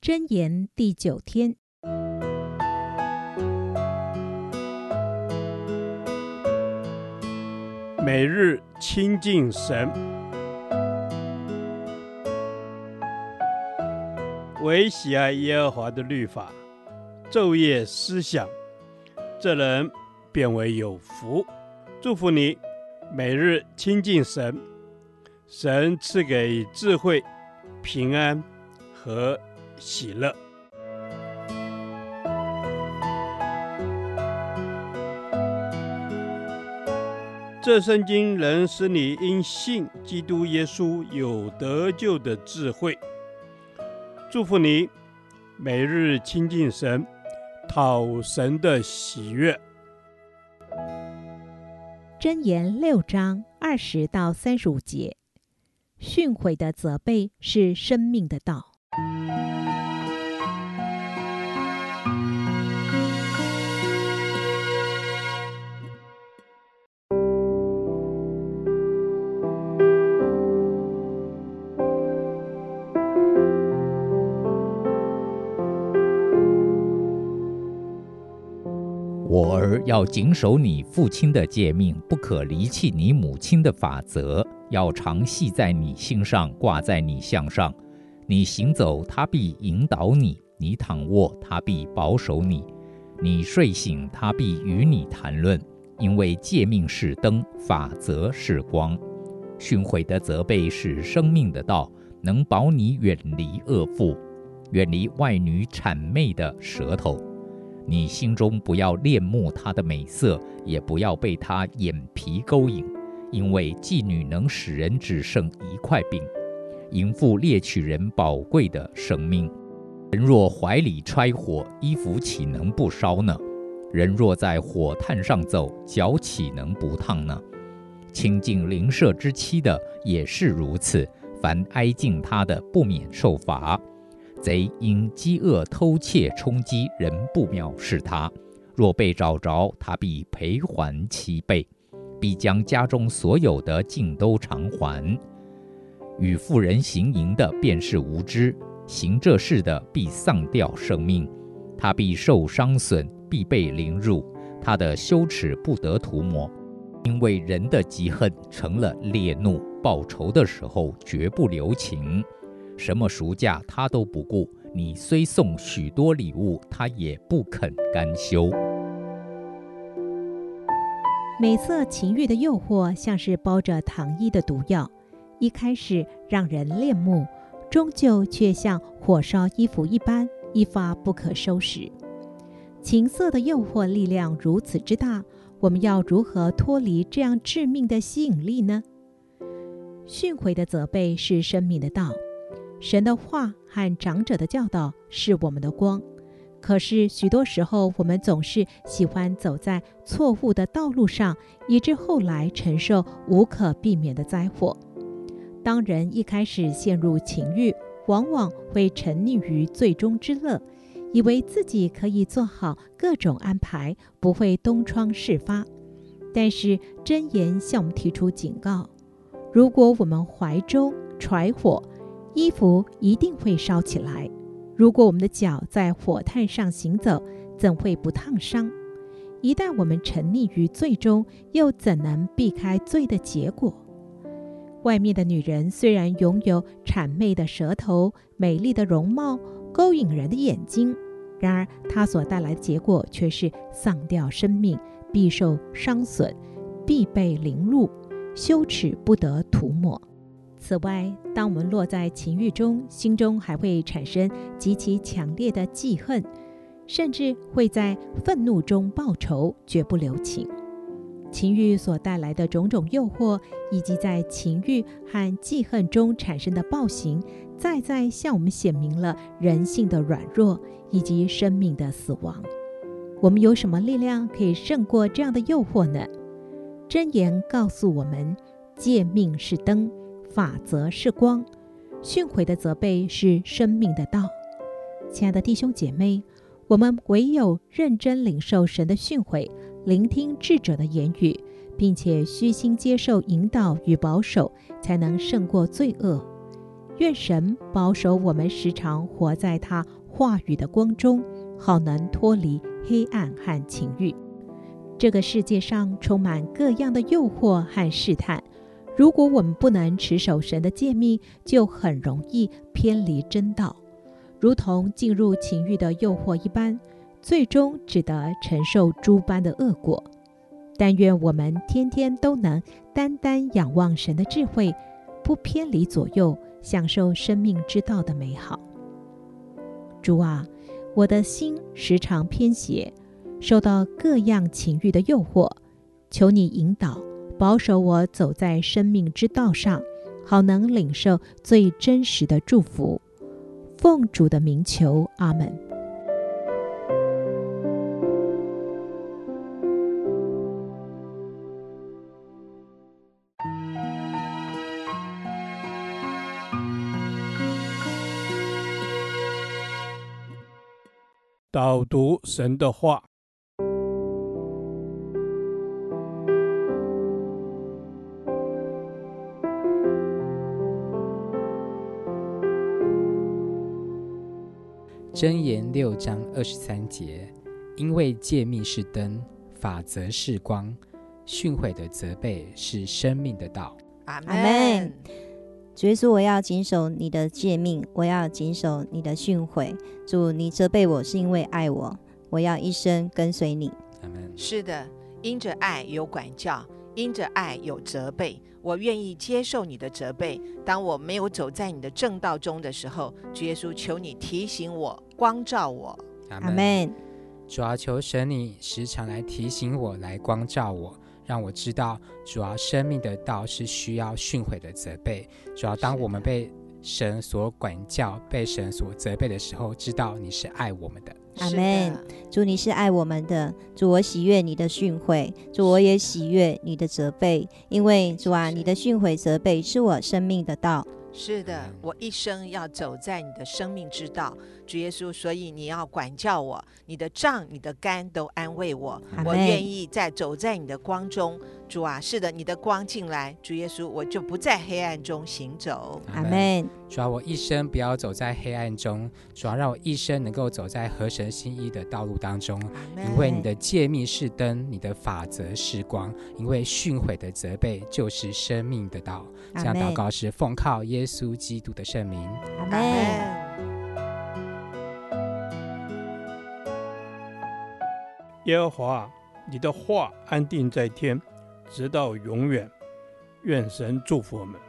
箴言第9天， 每日亲近神，唯喜爱耶和华的律法，昼夜思想，这人便为有福。祝福你，每日亲近神，神赐给智慧、平安和喜乐。这圣经能使你因信基督耶稣有得救的智慧。祝福你，每日亲近神，讨神的喜悦。 箴言6章20到35节，训诲的责备是生命的道。 我儿，要谨守你父亲的诫命，不可离弃你母亲的法则，要常系在你心上，挂在你项上。你行走，他必引导你；你躺卧，他必保守你；你睡醒，他必与你谈论。因为诫命是灯，法则是光。训诲的责备是生命的道，能保你远离恶妇，远离外女谄媚的舌头。你心中不要恋慕她的美色，也不要被她眼皮勾引，因为妓女能使人只剩一块饼，淫妇猎取人宝贵的生命。人若怀里揣火，衣服岂能不烧呢？人若在火炭上走，脚岂能不烫呢？亲近邻舍之妻的也是如此，凡挨近他的，不免受罚。贼因饥饿偷窃充饥，人不藐视他；若被找着，他必赔还7倍，必将家中所有的尽都偿还。与妇人行淫的便是无知，行这事的必丧掉生命。他必受伤损，必被凌辱，他的羞耻不得涂抹。因为人的嫉恨成了烈怒，报仇的时候绝不留情。什么赎价他都不顾，你虽送许多礼物，他也不肯甘休。 美色情欲的诱惑像是包着糖衣的毒药，一开始让人恋慕，终究却像火烧衣服一般，一发不可收拾。情色的诱惑力量如此之大，我们要如何脱离这样致命的吸引力呢？训诲的责备是生命的道，神的话和长者的教导是我们的光。可是许多时候，我们总是喜欢走在错误的道路上，以致后来承受无可避免的灾祸。当人一开始陷入情欲，往往会沉溺于罪中之乐，以为自己可以做好各种安排，不会东窗事发。但是箴言向我们提出警告，如果我们怀中揣火，衣服一定会烧起来。如果我们的脚在火炭上行走，怎会不烫伤？一旦我们沉溺于罪中，又怎能避开罪的结果？外面的女人虽然拥有谄媚的舌头、美丽的容貌、勾引人的眼睛，然而她所带来的结果却是丧掉生命，必受伤损，必被凌辱，羞耻不得涂抹。此外，当我们落在情欲中，心中还会产生极其强烈的记恨，甚至会在愤怒中报仇，绝不留情。情欲所带来的种种诱惑，以及在情欲和记恨中产生的暴行，再再向我们显明了人性的软弱以及生命的死亡。我们有什么力量可以胜过这样的诱惑呢？箴言告诉我们，诫命是灯，法则是光，训诲的责备是生命的道。亲爱的弟兄姐妹，我们唯有认真领受神的训诲，聆听智者的言语，并且虚心接受引导与保守，才能胜过罪恶。 愿神保守我们时常活在他话语的光中，好能脱离黑暗和情欲。这个世界上充满各样的诱惑和试探，如果我们不能持守神的诫命，就很容易偏离真道，如同进入情欲的诱惑一般，最终只得承受诸般的恶果。但愿我们天天都能单单仰望神的智慧，不偏离左右，享受生命之道的美好。主啊，我的心时常偏斜，受到各样情欲的诱惑，求你引导保守我走在生命之道上，好能领受最真实的祝福。奉主的名求，阿们。 导读神的话。 箴言6章23节，因为诫命是灯，法则是光，训诲的责备是生命的道。 阿阿们。主耶稣，我要谨守你的诫命，我要谨守你的训诲。主，你责备我是因为爱我，我要一生跟随你。 阿们。 是的，因着爱有管教，因着爱有责备，我愿意接受你的责备。当我没有走在你的正道中的时候，主耶稣，求你提醒我，光照我。 阿阿们。 主啊，求神你时常来提醒我，来光照我，让我知道主啊，生命的道是需要训诲的责备。主啊，当我们被神所管教，被神所责备的时候，知道你是爱我们的。 阿们。主，你是爱我们的。主，我喜悦你的训诲。主，我也喜悦你的责备，因为主啊，你的训诲责备是我生命的道。 是的，我一生要走在你的生命之道，主耶稣，所以你要管教我，你的杖你的竿都安慰我，我愿意走在你的光中。主啊，是的，你的光进来，主耶稣，我就不在黑暗中行走。 阿们。 主啊，我一生不要走在黑暗中，主啊，让我一生能够走在合神心意的道路当中。因为你的诫命是灯，你的法则是光，因为训诲的责备就是生命的道。这样祷告是奉靠耶稣基督的圣名。 阿们。 耶和华，你的话安定在天，直到永远。愿神祝福我们。